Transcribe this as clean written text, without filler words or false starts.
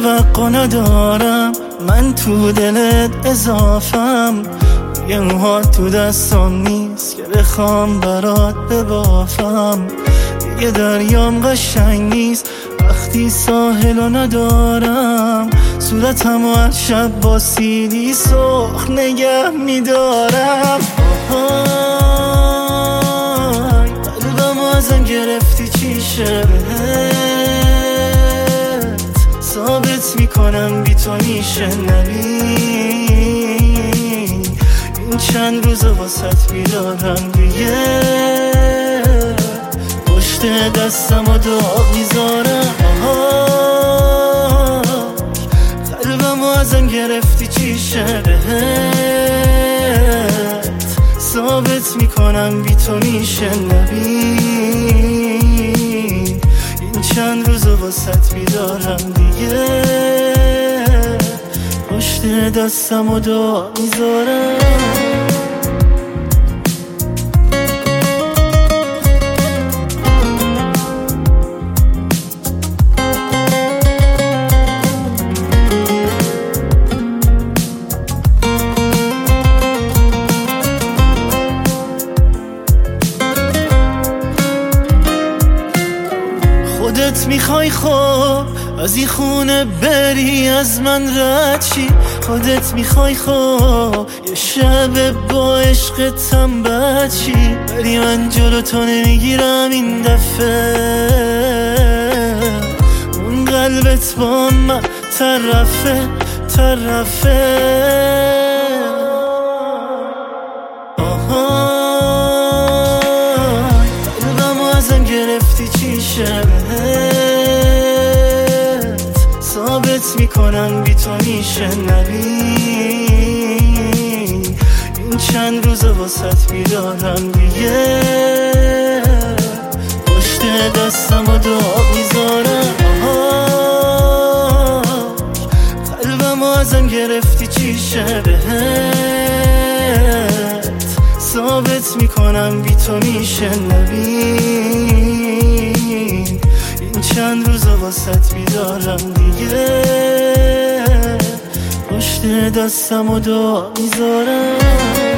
توقع ندارم، من تو دلت اضافم. یه موهات تو دستم نیست که بخوام برات ببافم. دیگه دریام قشنگ نیست وقتی ساحلو ندارم. صورتمو هر شب با سیلی سرخ نگه میدارم. قلبمو ازم گرفتی چی شبهت، ثابت میکنم بی تو میشه نبی. این چند روز واسط بیدارم دیگه، پشت دستم و داغ میذارم. قلبمو ازم گرفتی چی شبهت، ثابت میکنم بی تو میشه نبی. این چند روز واسط بیدارم دیگه، پشت دستم و داغ میذارم. خودت میخوای خب از این خونه بری، از من رد شی. خودت میخوای خب یه شب با عشقتم بد شی، ولی من جلو تو نمیگیرم این دفعه. اون قلبت با من طرفه. قلبمو ازم گرفتی چی شبهت، ثابت میکنم بی تو میشه نبی. این چند روز واسط بیدارم دیگه، پشت دستم و داغ میذارم. قلبمو ازم گرفتی چی شبهت، ثابت میکنم بی تو میشه نبی. این چند روز واسط بیدارم دیگه، پشت دستم و داغ میذارم.